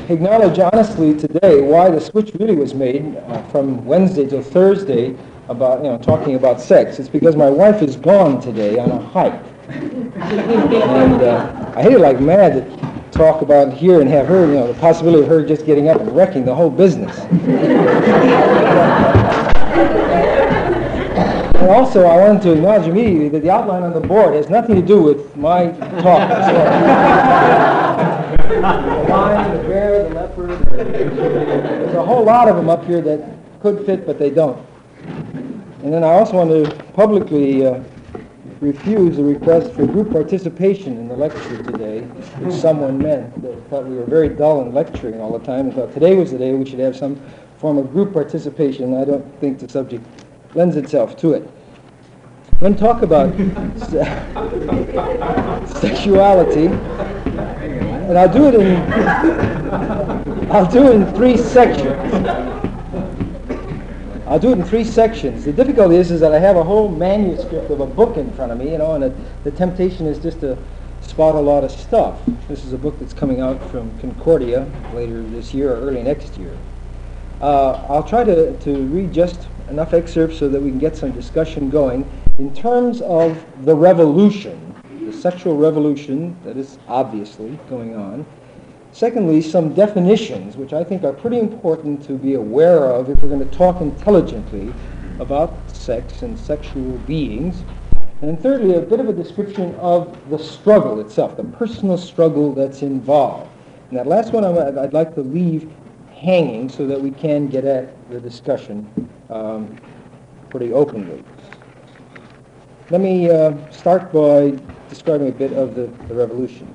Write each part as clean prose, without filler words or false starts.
acknowledge honestly today why the switch really was made from Wednesday to Thursday about, talking about sex. It's because my wife is gone today on a hike. And I hate it like mad to talk about it here and have her, the possibility of her just getting up and wrecking the whole business. And also, I wanted to acknowledge immediately that the outline on the board has nothing to do with my talk. The lion, the bear, the leopard, there's a whole lot of them up here that could fit, but they don't. And then I also want to publicly refuse the request for group participation in the lecture today, which someone meant. They thought we were very dull in lecturing all the time and thought today was the day we should have some form of group participation. I don't think the subject lends itself to it. When talk about sexuality, and I'll do it in three sections. I'll do it in three sections. The difficulty is that I have a whole manuscript of a book in front of me, and the temptation is just to spot a lot of stuff. This is a book that's coming out from Concordia later this year or early next year. I'll try to read just enough excerpts so that we can get some discussion going in terms of the revolution, the sexual revolution that is obviously going on. Secondly, some definitions, which I think are pretty important to be aware of if we're going to talk intelligently about sex and sexual beings. And then thirdly, a bit of a description of the struggle itself, the personal struggle that's involved. And that last one I'd like to leave hanging so that we can get at the discussion pretty openly. Let me start by describing a bit of the revolution.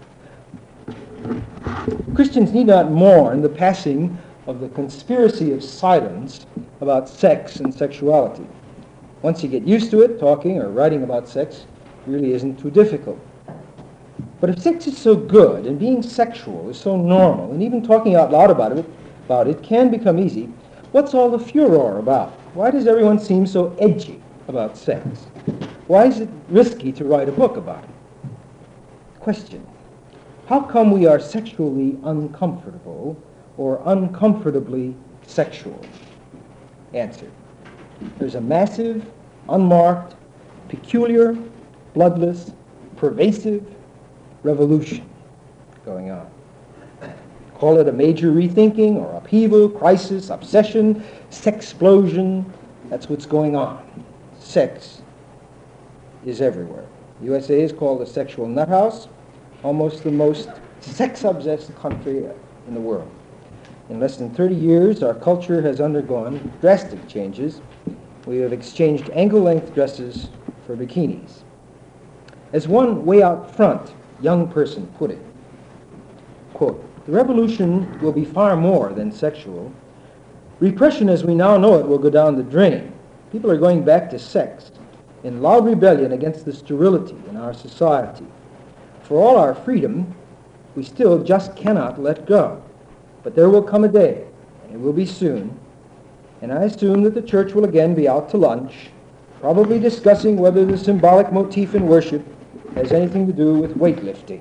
Christians need not mourn the passing of the conspiracy of silence about sex and sexuality. Once you get used to it, talking or writing about sex really isn't too difficult. But if sex is so good and being sexual is so normal, and even talking out loud about it can become easy, what's all the furor about? Why does everyone seem so edgy about sex? Why is it risky to write a book about it? Question: how come we are sexually uncomfortable or uncomfortably sexual? Answer: there's a massive, unmarked, peculiar, bloodless, pervasive revolution going on. Call it a major rethinking or upheaval, crisis, obsession, sexplosion. That's what's going on. Sex is everywhere. The USA is called a sexual nuthouse, almost the most sex-obsessed country in the world. In less than 30 years, our culture has undergone drastic changes. We have exchanged ankle-length dresses for bikinis. As one way out front young person put it, quote, "The revolution will be far more than sexual. Repression as we now know it will go down the drain. People are going back to sex in loud rebellion against the sterility in our society. For all our freedom, we still just cannot let go. But there will come a day, and it will be soon, and I assume that the church will again be out to lunch, probably discussing whether the symbolic motif in worship has anything to do with weightlifting."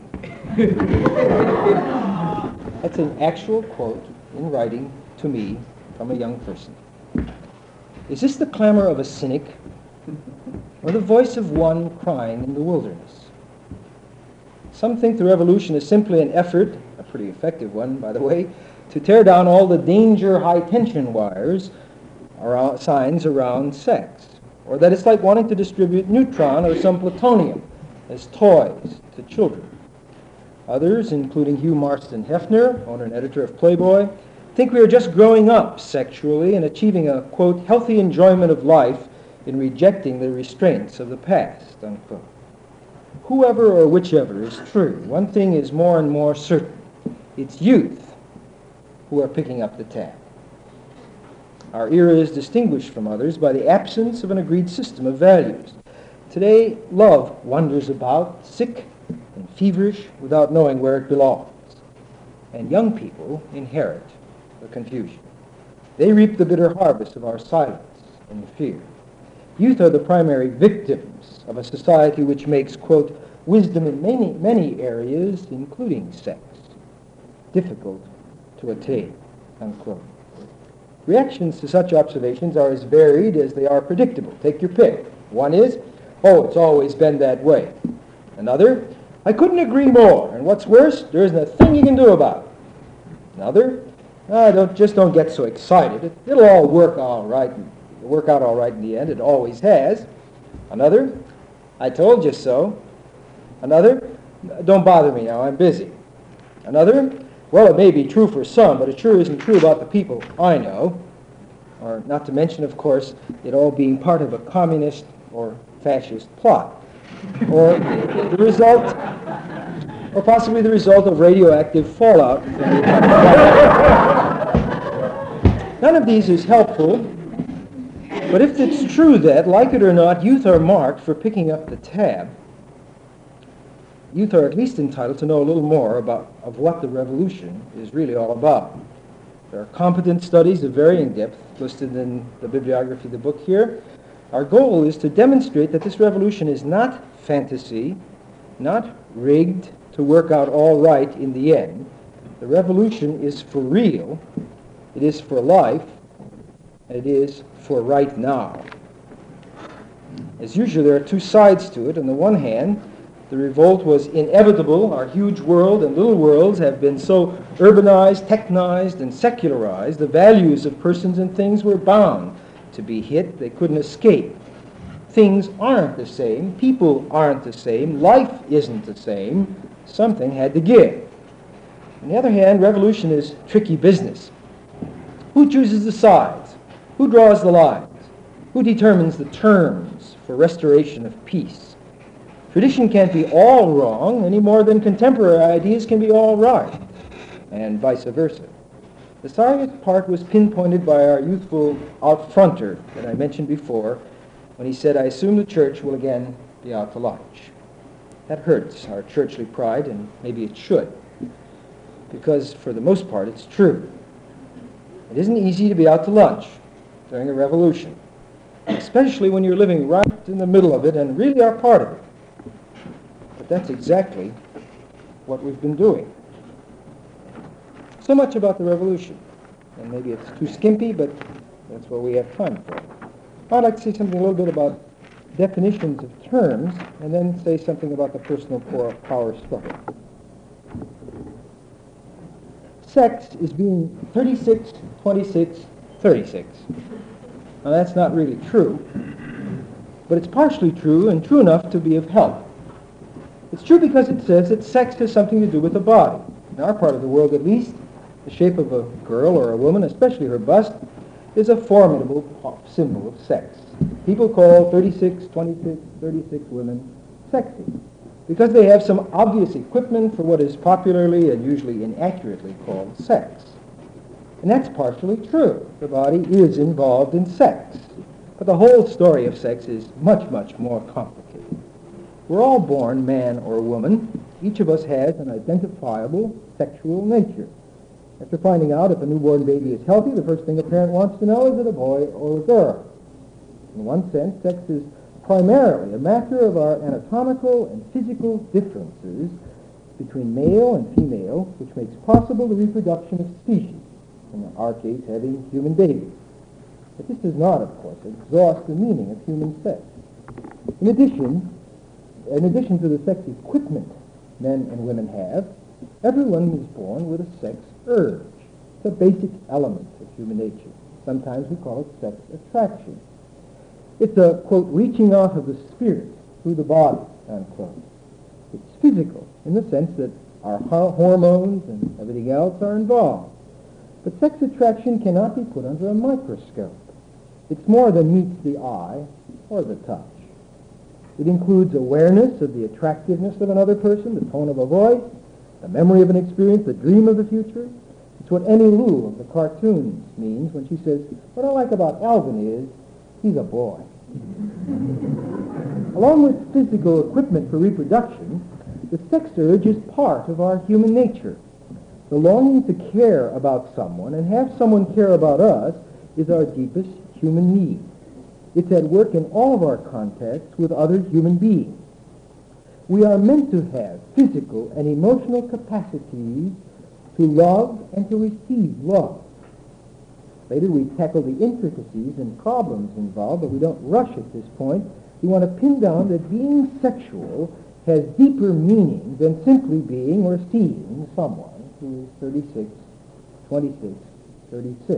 That's an actual quote in writing to me from a young person. Is this the clamor of a cynic or the voice of one crying in the wilderness? Some think the revolution is simply an effort, a pretty effective one, by the way, to tear down all the danger high-tension wires or signs around sex, or that it's like wanting to distribute neutron or some plutonium as toys to children. Others, including Hugh Marston Hefner, owner and editor of Playboy, think we are just growing up sexually and achieving a, quote, healthy enjoyment of life in rejecting the restraints of the past, unquote. Whoever or whichever is true, one thing is more and more certain. It's youth who are picking up the tab. Our era is distinguished from others by the absence of an agreed system of values. Today, love wanders about, sick and feverish, without knowing where it belongs. And young people inherit the confusion. They reap the bitter harvest of our silence and fear. Youth are the primary victims of a society which makes, quote, wisdom in many areas, including sex, difficult to attain, unquote. Reactions to such observations are as varied as they are predictable. Take your pick. One is, oh, it's always been that way. Another, I couldn't agree more, and what's worse, there isn't a thing you can do about it. Another, don't get so excited. It'll all work all right. It'll work out all right in the end. It always has. Another, I told you so. Another, don't bother me now, I'm busy. Another, well, it may be true for some, but it sure isn't true about the people I know. Or not to mention, of course, it all being part of a communist or fascist plot. Or the result, or possibly the result of radioactive fallout from the atomic bomb. None of these is helpful, but if it's true that, like it or not, youth are marked for picking up the tab, youth are at least entitled to know a little more of what the revolution is really all about. There are competent studies of varying depth listed in the bibliography of the book here. Our goal is to demonstrate that this revolution is not fantasy, not rigged to work out all right in the end. The revolution is for real, it is for life, and it is for right now. As usual, there are two sides to it. On the one hand, the revolt was inevitable. Our huge world and little worlds have been so urbanized, technized, and secularized, the values of persons and things were bound to be hit. They couldn't escape. Things aren't the same. People aren't the same. Life isn't the same. Something had to give. On the other hand, revolution is tricky business. Who chooses the sides? Who draws the lines? Who determines the terms for restoration of peace? Tradition can't be all wrong any more than contemporary ideas can be all right, and vice versa. The sorriest part was pinpointed by our youthful out-fronter that I mentioned before when he said, I assume the church will again be out to lunch. That hurts our churchly pride, and maybe it should, because for the most part it's true. It isn't easy to be out to lunch during a revolution, especially when you're living right in the middle of it and really are part of it. But that's exactly what we've been doing. So much about the revolution, and maybe it's too skimpy, but that's what we have time for. I'd like to say something a little bit about definitions of terms, and then say something about the personal power struggle. Sex is being 36, 26, 36. Now that's not really true, but it's partially true and true enough to be of help. It's true because it says that sex has something to do with the body. In our part of the world, at least, the shape of a girl or a woman, especially her bust, is a formidable symbol of sex. People call 36, 26, 36 women sexy because they have some obvious equipment for what is popularly and usually inaccurately called sex. And that's partially true. The body is involved in sex. But the whole story of sex is much, much more complicated. We're all born man or woman. Each of us has an identifiable sexual nature. After finding out if a newborn baby is healthy, the first thing a parent wants to know is it a boy or a girl. In one sense, sex is primarily a matter of our anatomical and physical differences between male and female, which makes possible the reproduction of species, in our case having human babies. But this does not, of course, exhaust the meaning of human sex. In addition to the sex equipment men and women have, everyone is born with a sex urge. It's a basic element of human nature. Sometimes we call it sex attraction. It's a, quote, reaching out of the spirit through the body, unquote. It's physical in the sense that our hormones and everything else are involved. But sex attraction cannot be put under a microscope. It's more than meets the eye or the touch. It includes awareness of the attractiveness of another person, the tone of a voice, the memory of an experience, the dream of the future. It's what Annie Lou of the cartoons means when she says, what I like about Alvin is he's a boy. Along with physical equipment for reproduction, the sex urge is part of our human nature. The longing to care about someone and have someone care about us is our deepest human need. It's at work in all of our contacts with other human beings. We are meant to have physical and emotional capacities to love and to receive love. Later we tackle the intricacies and problems involved, but we don't rush at this point. We want to pin down that being sexual has deeper meaning than simply being or seeing someone who is 36, 26, 36.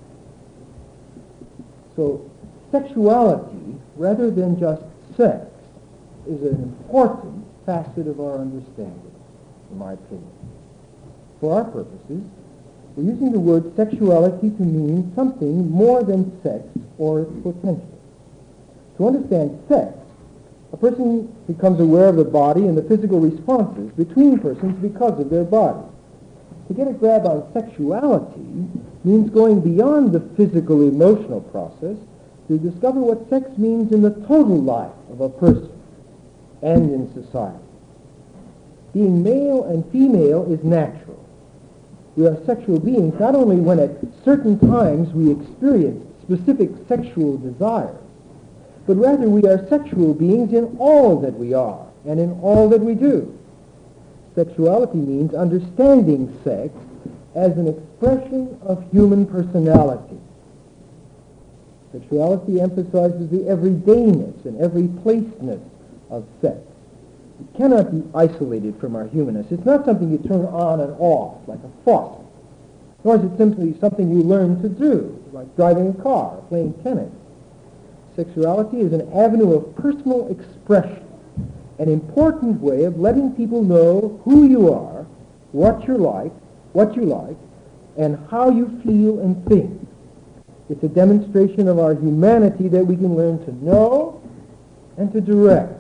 So sexuality, rather than just sex, is an important facet of our understanding, in my opinion. For our purposes, we're using the word sexuality to mean something more than sex or its potential. To understand sex, a person becomes aware of the body and the physical responses between persons because of their body. To get a grab on sexuality means going beyond the physical emotional process to discover what sex means in the total life of a person and in society. Being male and female is natural. We are sexual beings not only when at certain times we experience specific sexual desires, but rather we are sexual beings in all that we are and in all that we do. Sexuality means understanding sex as an expression of human personality. Sexuality emphasizes the everydayness and everyplaceness of sex. It cannot be isolated from our humanness. It's not something you turn on and off like a faucet, nor is it simply something you learn to do, like driving a car or playing tennis. Sexuality is an avenue of personal expression, an important way of letting people know who you are, what you like, and how you feel and think. It's a demonstration of our humanity that we can learn to know and to direct.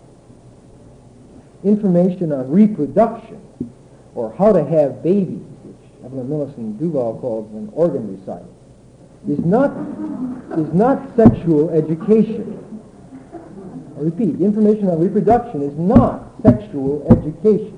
Information on reproduction, or how to have babies, which Evelyn Millicent Duval calls an organ recital, is not sexual education. I repeat, information on reproduction is not sexual education.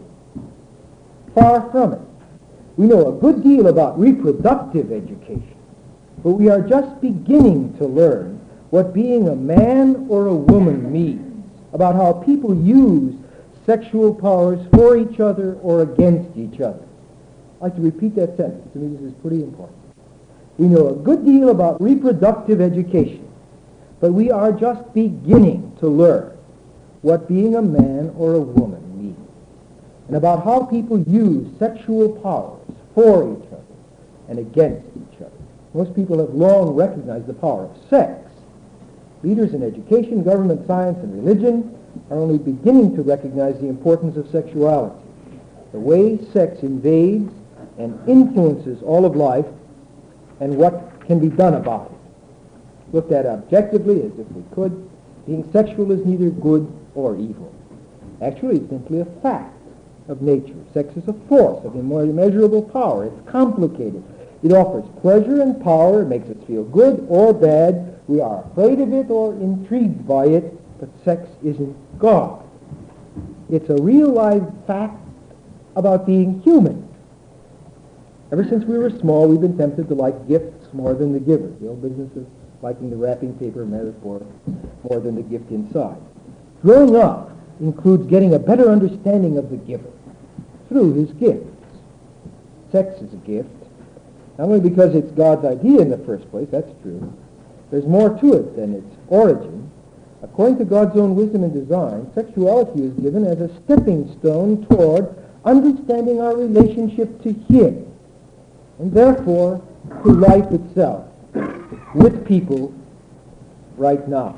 Far from it. We know a good deal about reproductive education, but we are just beginning to learn what being a man or a woman means, about how people use sexual powers for each other or against each other. I'd like to repeat that sentence. To me, this is pretty important. We know a good deal about reproductive education, but we are just beginning to learn what being a man or a woman means, and about how people use sexual powers for each other and against each other. Most people have long recognized the power of sex. Leaders in education, government, science, and religion are only beginning to recognize the importance of sexuality, the way sex invades and influences all of life, and what can be done about it. Looked at objectively, as if we could, being sexual is neither good or evil. Actually, it's simply a fact of nature. Sex is a force of immeasurable power. It's complicated. It offers pleasure and power. It makes us feel good or bad. We are afraid of it or intrigued by it, but sex isn't God. It's a real live fact about being human. Ever since we were small, we've been tempted to like gifts more than the giver. The old business of liking the wrapping paper metaphor more than the gift inside. Growing up includes getting a better understanding of the giver through his gifts. Sex is a gift, not only because it's God's idea in the first place, that's true. There's more to it than its origin. According to God's own wisdom and design, sexuality is given as a stepping stone toward understanding our relationship to Him, and therefore to life itself, with people right now.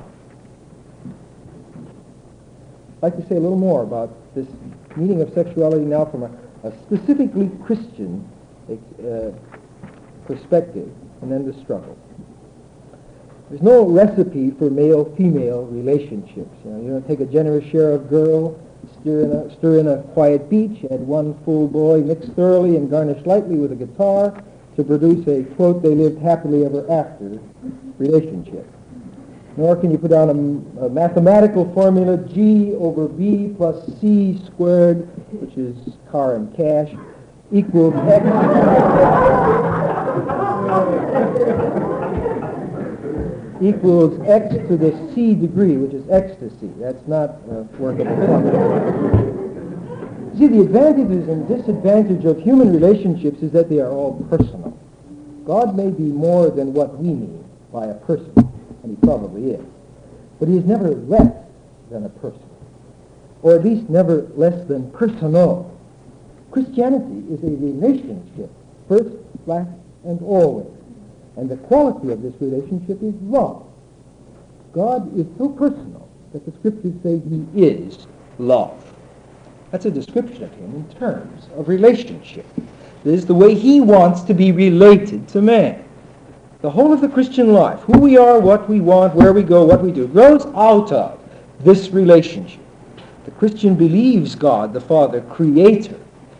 I'd like to say a little more about this meaning of sexuality now from a specifically Christian perspective, and then the struggle. There's no recipe for male-female relationships. You don't take a generous share of girl, stir in a quiet beach, add one full boy, mix thoroughly and garnish lightly with a guitar to produce a, quote, they lived happily ever after relationship. Nor can you put down a mathematical formula, G over B plus C squared, which is car and cash, equals X. Equals X to the C degree, which is ecstasy. That's not a workable formula. See, the advantages and disadvantage of human relationships is that they are all personal. God may be more than what we mean by a person, and he probably is. But he is never less than a person, or at least never less than personal. Christianity is a relationship, first, last, and always. And the quality of this relationship is love. God is so personal that the Scriptures say he is love. That's a description of him in terms of relationship. This is the way he wants to be related to man. The whole of the Christian life, who we are, what we want, where we go, what we do, grows out of this relationship. The Christian believes God, the Father, Creator,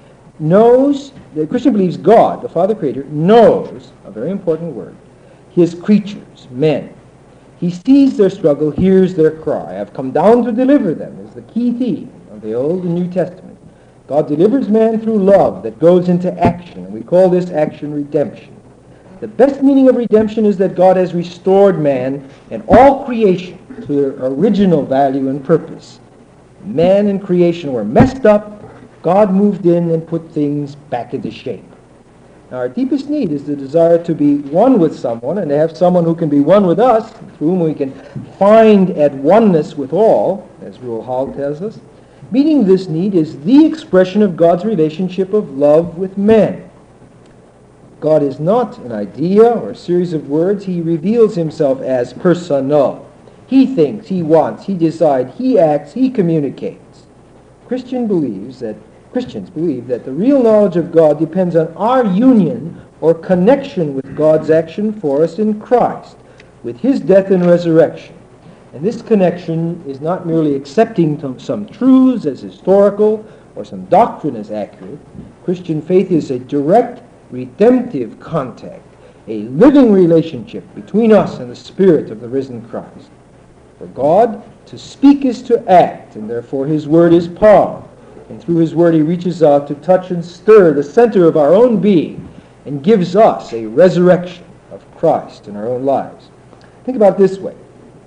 the Christian believes God, the Father, Creator, knows, a very important word, his creatures, men. He sees their struggle, hears their cry. I've come down to deliver them is the key theme of the Old and New Testament. God delivers man through love that goes into action, and we call this action redemption. The best meaning of redemption is that God has restored man and all creation to their original value and purpose. Man and creation were messed up. God moved in and put things back into shape. Now, our deepest need is the desire to be one with someone and to have someone who can be one with us, through whom we can find at oneness with all, as Ruel Hall tells us. Meeting this need is the expression of God's relationship of love with men. God is not an idea or a series of words. He reveals himself as personal. He thinks, he wants, he decides, he acts, he communicates. Christians believe that the real knowledge of God depends on our union or connection with God's action for us in Christ, with his death and resurrection. And this connection is not merely accepting some truths as historical or some doctrine as accurate. Christian faith is a direct, redemptive contact, a living relationship between us and the Spirit of the risen Christ. For God, to speak is to act, and therefore his word is power. And through his word he reaches out to touch and stir the center of our own being and gives us a resurrection of Christ in our own lives. Think about it this way.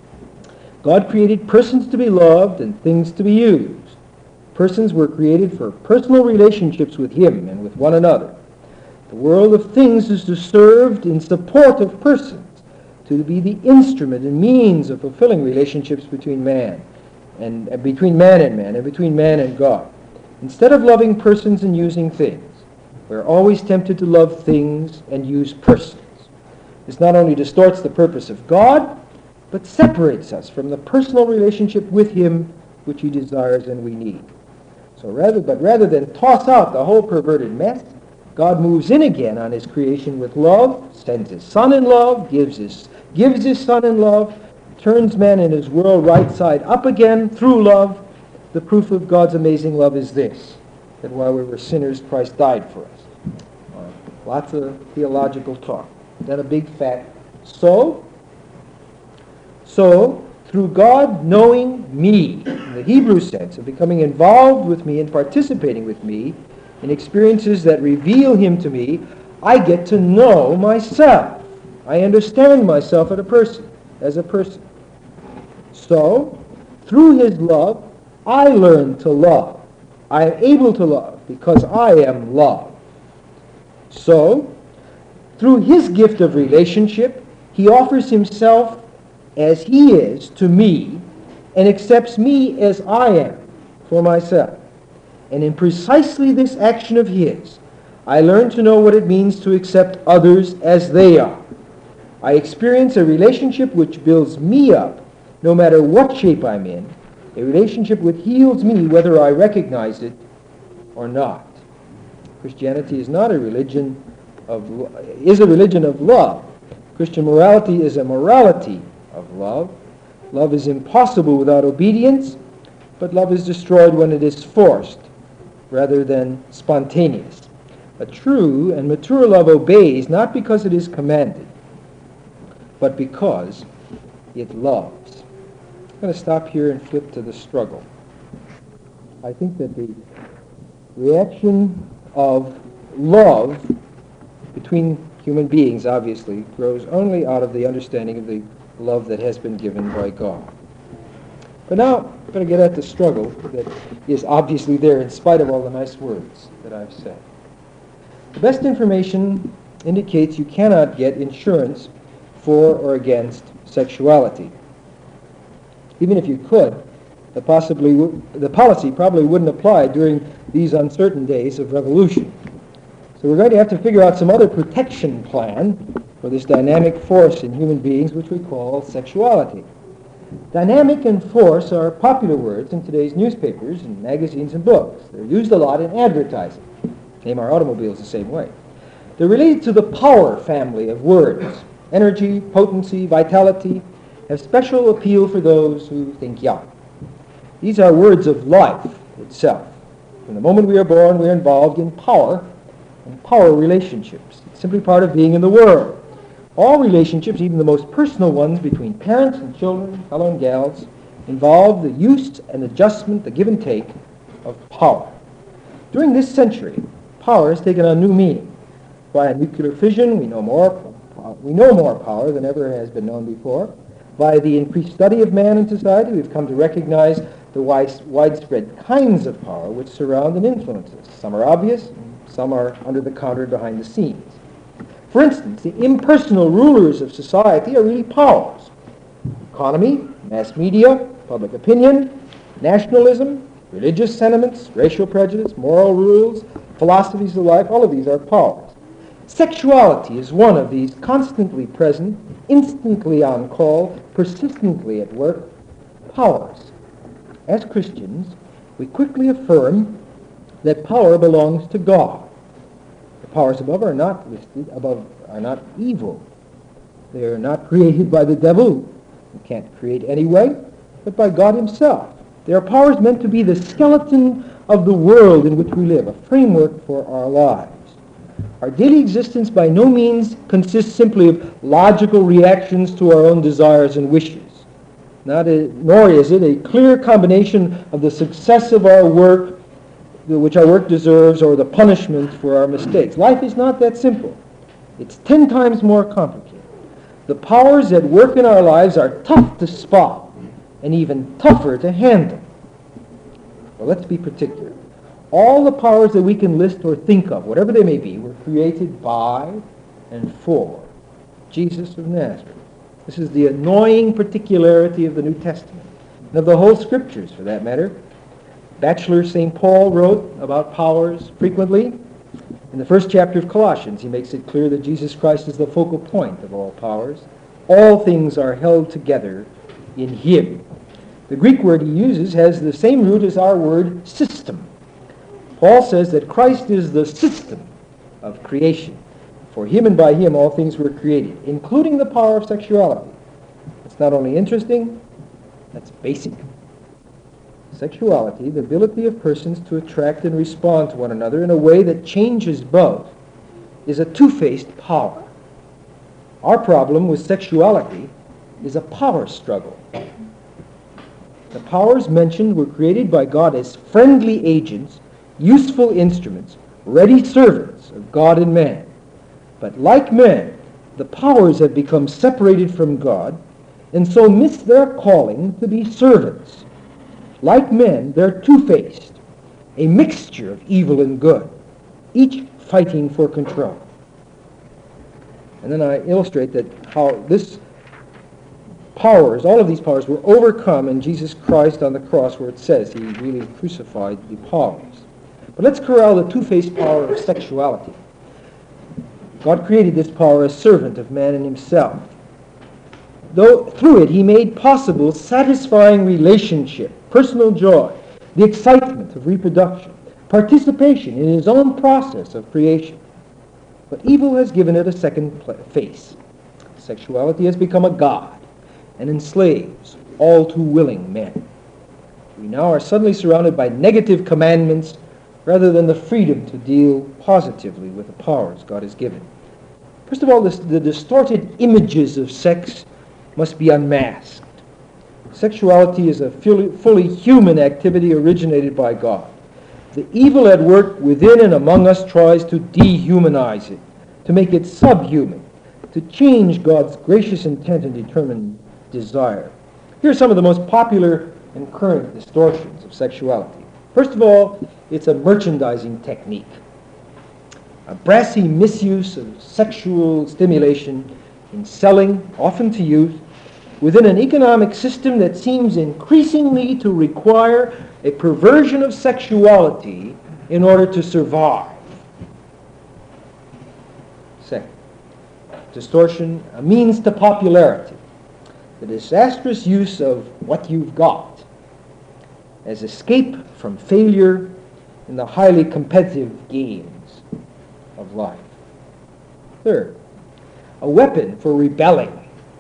God created persons to be loved and things to be used. Persons were created for personal relationships with him and with one another. The world of things is to serve in support of persons, to be the instrument and means of fulfilling relationships between man and between man and man and between man and God. Instead of loving persons and using things, we're always tempted to love things and use persons. This not only distorts the purpose of God, but separates us from the personal relationship with him which he desires and we need. So rather than toss out the whole perverted mess, God moves in again on his creation with love, sends his Son in love, gives his Son in love, turns man and his world right side up again through love. The proof of God's amazing love is this, that while we were sinners, Christ died for us. Lots of theological talk. Then a big fat so, through God knowing me, in the Hebrew sense of becoming involved with me and participating with me in experiences that reveal him to me, I get to know myself. I understand myself as a person. So, through his love, I learn to love. I am able to love because I am loved. So, through his gift of relationship, he offers himself as he is to me and accepts me as I am for myself. And in precisely this action of his, I learn to know what it means to accept others as they are. I experience a relationship which builds me up no matter what shape I'm in, a relationship which heals me whether I recognize it or not. Christianity is not a religion is a religion of love. Christian morality is a morality of love. Love is impossible without obedience, but love is destroyed when it is forced rather than spontaneous. A true and mature love obeys not because it is commanded, but because it loves. I'm going to stop here and flip to the struggle. I think that the reaction of love between human beings, obviously, grows only out of the understanding of the love that has been given by God. But now, I'm going to get at the struggle that is obviously there in spite of all the nice words that I've said. The best information indicates you cannot get insurance for or against sexuality. Even if you could, the policy probably wouldn't apply during these uncertain days of revolution. So we're going to have to figure out some other protection plan for this dynamic force in human beings, which we call sexuality. Dynamic and force are popular words in today's newspapers and magazines and books. They're used a lot in advertising. Name our automobiles the same way. They're related to the power family of words. Energy, potency, vitality have special appeal for those who think young. These are words of life itself. From the moment we are born, we are involved in power and power relationships. It's simply part of being in the world. All relationships, even the most personal ones between parents and children, fellow and gals, involve the use and adjustment, the give and take of power. During this century, power has taken on new meaning. By nuclear fission, we know more power than ever has been known before. By the increased study of man in society, we've come to recognize the widespread kinds of power which surround and influence us. Some are obvious, and some are under the counter behind the scenes. For instance, the impersonal rulers of society are really powers. Economy, mass media, public opinion, nationalism, religious sentiments, racial prejudice, moral rules, philosophies of life, all of these are powers. Sexuality is one of these constantly present, instantly on call, persistently at work powers. As Christians, we quickly affirm that power belongs to God. The powers above are not are not evil. They are not created by the devil, who can't create anyway, but by God himself. They are powers meant to be the skeleton of the world in which we live, a framework for our lives. Our daily existence by no means consists simply of logical reactions to our own desires and wishes. Nor is it a clear combination of the success of our work, which our work deserves, or the punishment for our mistakes. Life is not that simple. It's 10 times more complicated. The powers at work in our lives are tough to spot and even tougher to handle. Well, let's be particular. All the powers that we can list or think of, whatever they may be, were created by and for Jesus of Nazareth. This is the annoying particularity of the New Testament, and of the whole Scriptures, for that matter. Bachelor St. Paul wrote about powers frequently. In the first chapter of Colossians, he makes it clear that Jesus Christ is the focal point of all powers. All things are held together in him. The Greek word he uses has the same root as our word system. Paul says that Christ is the system of creation. For him and by him all things were created, including the power of sexuality. It's not only interesting, that's basic. Sexuality, the ability of persons to attract and respond to one another in a way that changes both, is a two-faced power. Our problem with sexuality is a power struggle. The powers mentioned were created by God as friendly agents, useful instruments, ready servants of God and man. But like men, the powers have become separated from God and so miss their calling to be servants. Like men, they're two-faced, a mixture of evil and good, each fighting for control. And then I illustrate that how this powers, all of these powers, were overcome in Jesus Christ on the cross, where it says he really crucified the powers. But let's corral the two-faced power of sexuality. God created this power as servant of man and himself. Though through it he made possible satisfying relationship, personal joy, the excitement of reproduction, participation in his own process of creation. But evil has given it a second face. Sexuality has become a god and enslaves all too willing men. We now are suddenly surrounded by negative commandments rather than the freedom to deal positively with the powers God has given. First of all, the distorted images of sex must be unmasked. Sexuality is a fully human activity originated by God. The evil at work within and among us tries to dehumanize it, to make it subhuman, to change God's gracious intent and determined desire. Here are some of the most popular and current distortions of sexuality. First of all, it's a merchandising technique. A brassy misuse of sexual stimulation in selling, often to youth, within an economic system that seems increasingly to require a perversion of sexuality in order to survive. Second, distortion, a means to popularity. The disastrous use of what you've got as escape from failure in the highly competitive games of life. Third, a weapon for rebelling.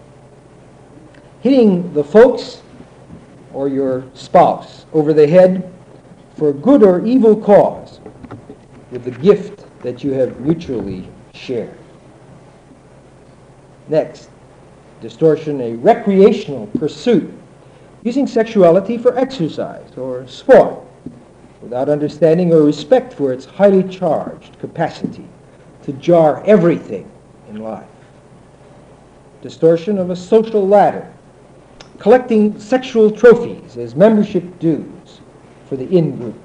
Hitting the folks or your spouse over the head for a good or evil cause with the gift that you have mutually shared. Next, distortion, a recreational pursuit, using sexuality for exercise or sport without understanding or respect for its highly charged capacity to jar everything in life. Distortion of a social ladder, collecting sexual trophies as membership dues for the in-group.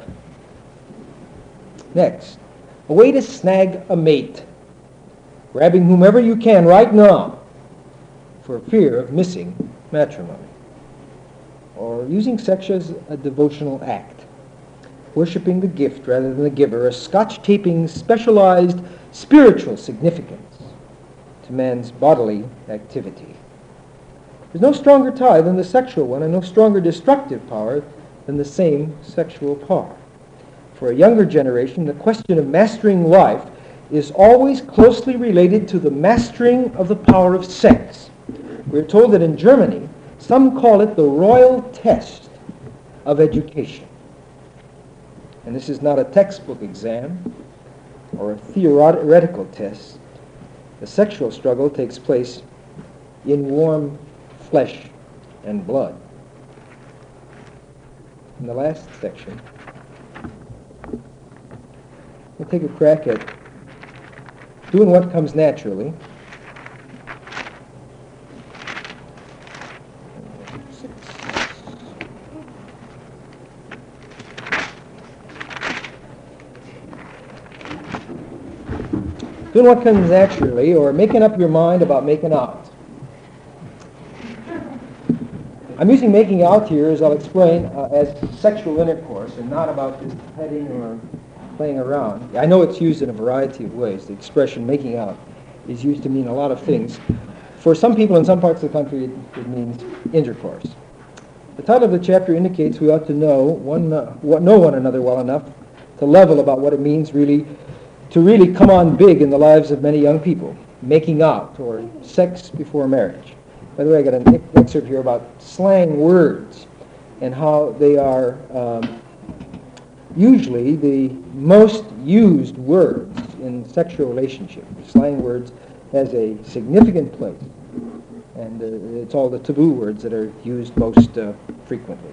Next, a way to snag a mate, grabbing whomever you can right now for fear of missing matrimony. Or using sex as a devotional act, worshipping the gift rather than the giver, a scotch-taping specialized spiritual significance to man's bodily activity. There's no stronger tie than the sexual one, and no stronger destructive power than the same sexual power. For a younger generation, the question of mastering life is always closely related to the mastering of the power of sex. We're told that in Germany, some call it the royal test of education. And this is not a textbook exam or a theoretical test. The sexual struggle takes place in warm flesh and blood. In the last section, we'll take a crack at doing what comes naturally. Doing what comes naturally, or making up your mind about making out. I'm using making out here, as I'll explain, as sexual intercourse, and not about just petting or playing around. I know it's used in a variety of ways. The expression making out is used to mean a lot of things. For some people in some parts of the country, it means intercourse. The title of the chapter indicates we ought to know one another well enough to level about what it means to really come on big in the lives of many young people, making out, or sex before marriage. By the way, I got an excerpt here about slang words and how they are usually the most used words in sexual relationships. Slang words has a significant place, and it's all the taboo words that are used most frequently.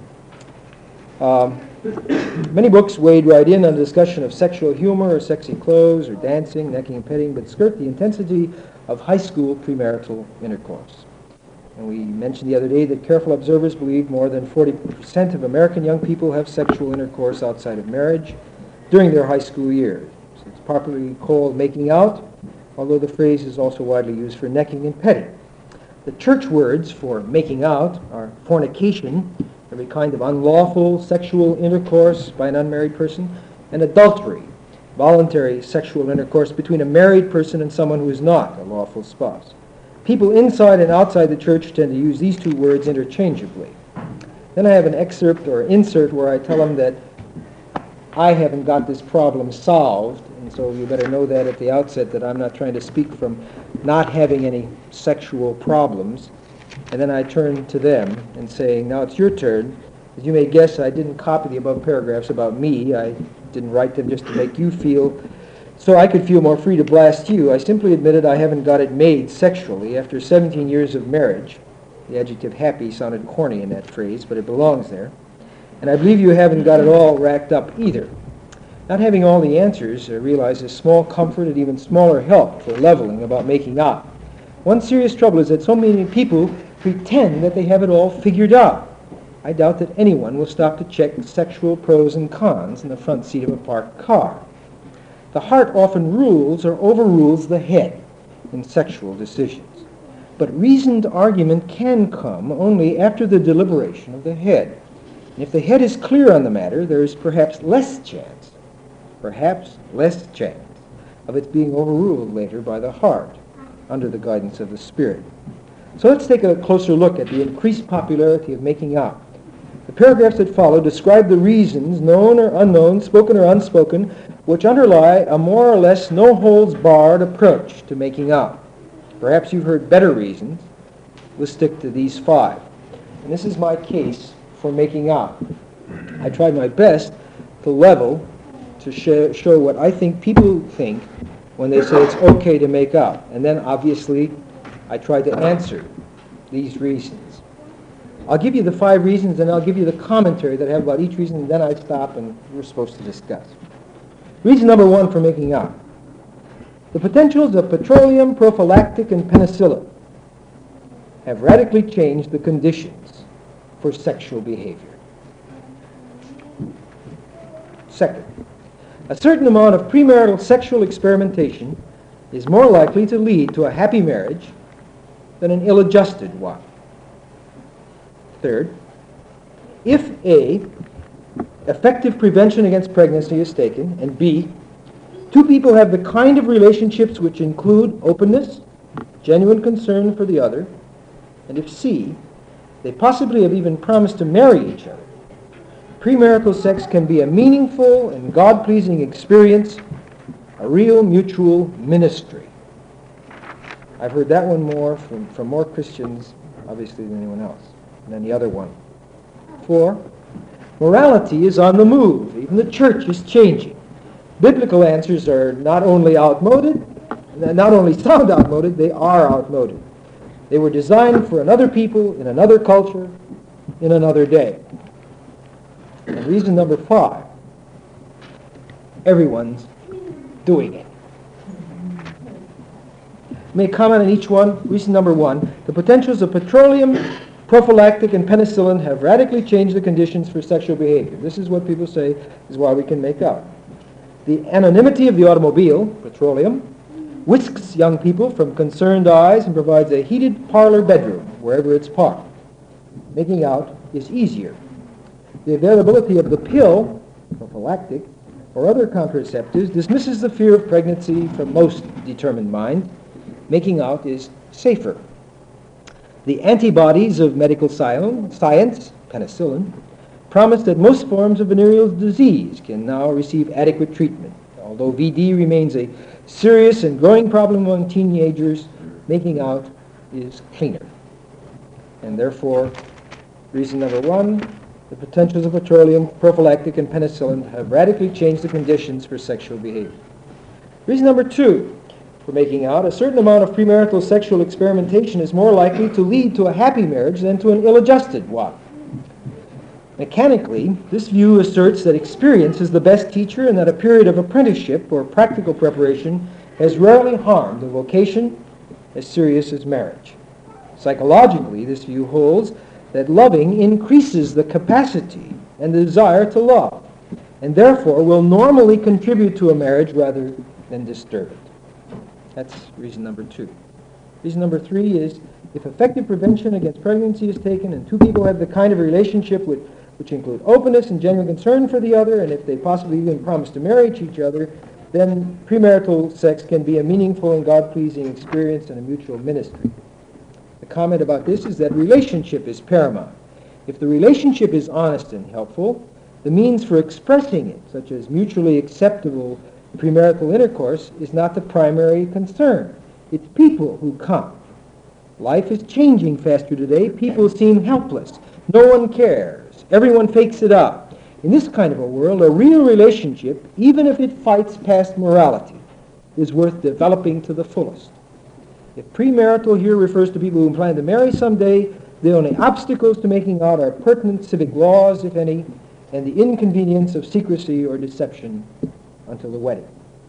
Many books wade right in on the discussion of sexual humor or sexy clothes or dancing, necking and petting, but skirt the intensity of high school premarital intercourse. And we mentioned the other day that careful observers believe more than 40% of American young people have sexual intercourse outside of marriage during their high school years. So it's popularly called making out, although the phrase is also widely used for necking and petting. The church words for making out are fornication, every kind of unlawful sexual intercourse by an unmarried person, and adultery, voluntary sexual intercourse between a married person and someone who is not a lawful spouse. People inside and outside the church tend to use these two words interchangeably. Then I have an excerpt or insert where I tell them that I haven't got this problem solved, and so you better know that at the outset, that I'm not trying to speak from not having any sexual problems. And then I turn to them and say, now it's your turn. As you may guess, I didn't copy the above paragraphs about me. I didn't write them just to make you feel, so I could feel more free to blast you. I simply admitted I haven't got it made sexually after 17 years of marriage. The adjective happy sounded corny in that phrase, but it belongs there. And I believe you haven't got it all racked up either. Not having all the answers, I realize, is small comfort and even smaller help for leveling about making out. One serious trouble is that so many people pretend that they have it all figured out. I doubt that anyone will stop to check the sexual pros and cons in the front seat of a parked car. The heart often rules or overrules the head in sexual decisions. But reasoned argument can come only after the deliberation of the head. And if the head is clear on the matter, there is perhaps less chance of its being overruled later by the heart under the guidance of the Spirit. So let's take a closer look at the increased popularity of making out. The paragraphs that follow describe the reasons, known or unknown, spoken or unspoken, which underlie a more or less no-holds-barred approach to making out. Perhaps you've heard better reasons. We'll stick to these 5. And this is my case for making out. I tried my best to level, to show what I think people think when they say it's okay to make out. And then, obviously, I tried to answer these reasons. I'll give you the 5 reasons, and I'll give you the commentary that I have about each reason, and then I stop and we're supposed to discuss. Reason number 1 for making out. The potentials of petroleum, prophylactic, and penicillin have radically changed the conditions for sexual behavior. Second, a certain amount of premarital sexual experimentation is more likely to lead to a happy marriage than an ill-adjusted one. Third, if A, effective prevention against pregnancy is taken, and B, 2 people have the kind of relationships which include openness, genuine concern for the other, and if C, they possibly have even promised to marry each other, premarital sex can be a meaningful and God-pleasing experience, a real mutual ministry. I've heard that one more from more Christians, obviously, than anyone else, and then the other one. 4, morality is on the move. Even the church is changing. Biblical answers are not only sound outmoded, they are outmoded. They were designed for another people, in another culture, in another day. And reason number 5, everyone's doing it. May comment on each one. Reason number 1, the potentials of petroleum, prophylactic, and penicillin have radically changed the conditions for sexual behavior. This is what people say is why we can make out. The anonymity of the automobile, petroleum, whisks young people from concerned eyes and provides a heated parlor bedroom wherever it's parked. Making out is easier. The availability of the pill, prophylactic, or other contraceptives dismisses the fear of pregnancy from most determined minds. Making out is safer. The antibodies of medical science, penicillin, promise that most forms of venereal disease can now receive adequate treatment. Although VD remains a serious and growing problem among teenagers, making out is cleaner. And therefore, reason number 1, the potentials of petroleum, prophylactic, and penicillin have radically changed the conditions for sexual behavior. Reason number 2 for making out, a certain amount of premarital sexual experimentation is more likely to lead to a happy marriage than to an ill-adjusted one. Mechanically, this view asserts that experience is the best teacher and that a period of apprenticeship or practical preparation has rarely harmed a vocation as serious as marriage. Psychologically, this view holds that loving increases the capacity and the desire to love, and therefore will normally contribute to a marriage rather than disturb it. That's reason number 2. Reason number 3 is if effective prevention against pregnancy is taken and 2 people have the kind of relationship which include openness and genuine concern for the other, and if they possibly even promise to marry each other, then premarital sex can be a meaningful and God-pleasing experience and a mutual ministry. The comment about this is that relationship is paramount. If the relationship is honest and helpful, the means for expressing it, such as mutually acceptable premarital intercourse, is not the primary concern. It's people who count. Life is changing faster today. People seem helpless. No one cares. Everyone fakes it up. In this kind of a world, a real relationship, even if it fights past morality, is worth developing to the fullest. If premarital here refers to people who plan to marry someday, the only obstacles to making out are pertinent civic laws, if any, and the inconvenience of secrecy or deception until the wedding.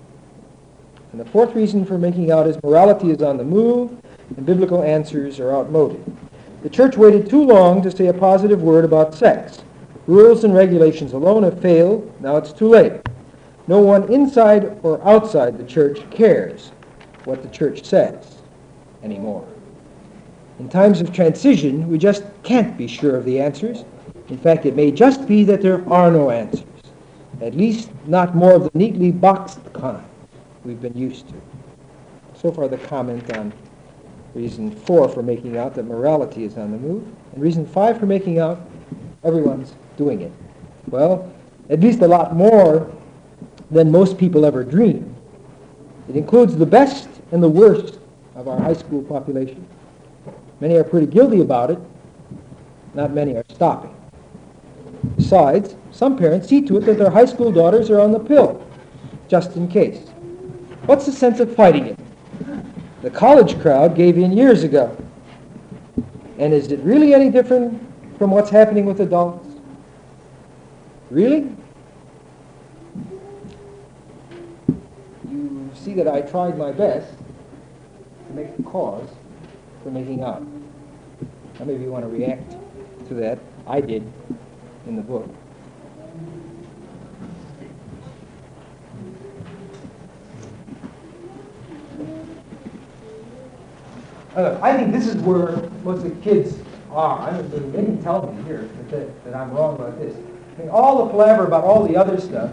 And the 4th reason for making out is morality is on the move and biblical answers are outmoded. The church waited too long to say a positive word about sex. Rules and regulations alone have failed. Now it's too late. No one inside or outside the church cares what the church says anymore. In times of transition, we just can't be sure of the answers. In fact, it may just be that there are no answers, at least not more of the neatly boxed kind we've been used to. So far, the comment on reason 4 for making out that morality is on the move, and reason 5 for making out everyone's doing it. Well, at least a lot more than most people ever dream. It includes the best and the worst of our high school population. Many are pretty guilty about it. Not many are stopping. Besides, some parents see to it that their high school daughters are on the pill, just in case. What's the sense of fighting it? The college crowd gave in years ago. And is it really any different from what's happening with adults? Really? You see that I tried my best to make the cause for making out. Now maybe you want to react to that. I did in the book. I think this is where most of the kids are. They can tell me here that I'm wrong about this. I mean, all the palaver about all the other stuff,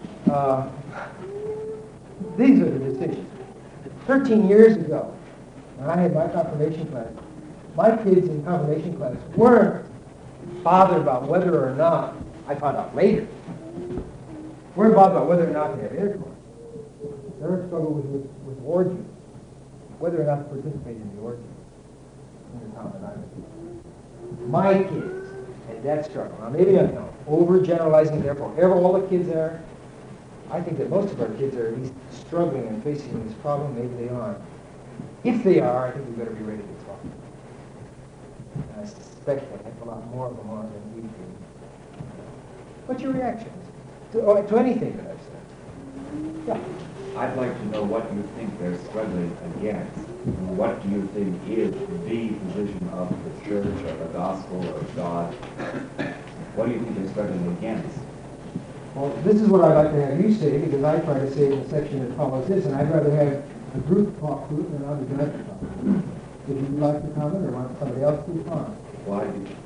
these are the decisions. 13 years ago, when I had my confirmation class, my kids in confirmation class weren't bothered about whether or not, I found out later, weren't bothered about whether or not to have intercourse. Their struggle was with orgies, whether or not to participate in the orgy in the town that I was in. My kids had that struggle. Now maybe I'm overgeneralizing, therefore, wherever all the kids are, I think that most of our kids are at least struggling and facing this problem. Maybe they aren't. If they are, I think we better be ready to talk. And I suspect that a lot more of them are than we do. What's your reactions to anything that I've said? Yeah. I'd like to know what you think they're struggling against. What do you think is the position of the church or the gospel or God? What do you think they're struggling against? Well, this is what I'd like to have you say, because I try to say in the section that follows this, and I'd rather have the group talk to it than I'm the director talk to it. Would you like to comment or want somebody else to respond? Well,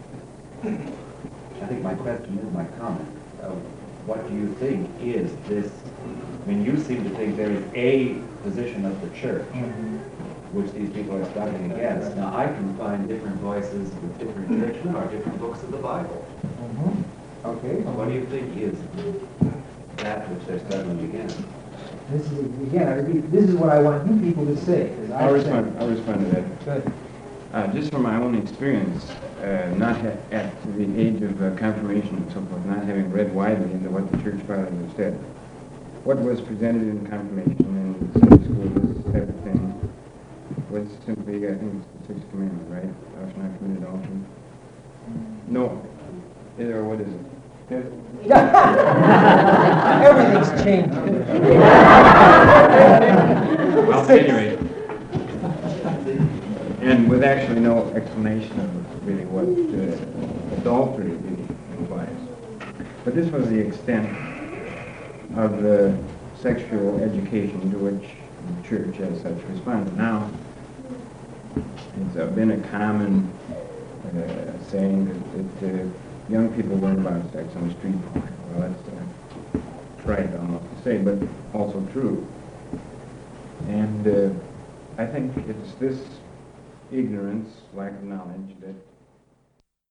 I think my question is my comment. What do you think is this? I mean, you seem to think there is a position of the church which these people are struggling against. Now, I can find different voices with different religion or different books of the Bible. Okay. What do you think is that which they're struggling against? This is, again, I repeat, this is what I want you people to say. I'll respond to that. Good. Just from my own experience, not at the age of confirmation and so forth, not having read widely into what the church fathers have said, what was presented in confirmation and Sunday school, this type of thing, was simply, I think it's the Sixth Commandment, right? Thou shalt not commit adultery. No. Or what is it? Everything's changed. Well, at any rate. And with actually no explanation of really what adultery really implies. But this was the extent of the sexual education to which the church as such responded. Now, it's been a common saying that young people learn about sex on the street corner. Well, that's trite almost to say, but also true. And I think it's this ignorance, lack of knowledge, that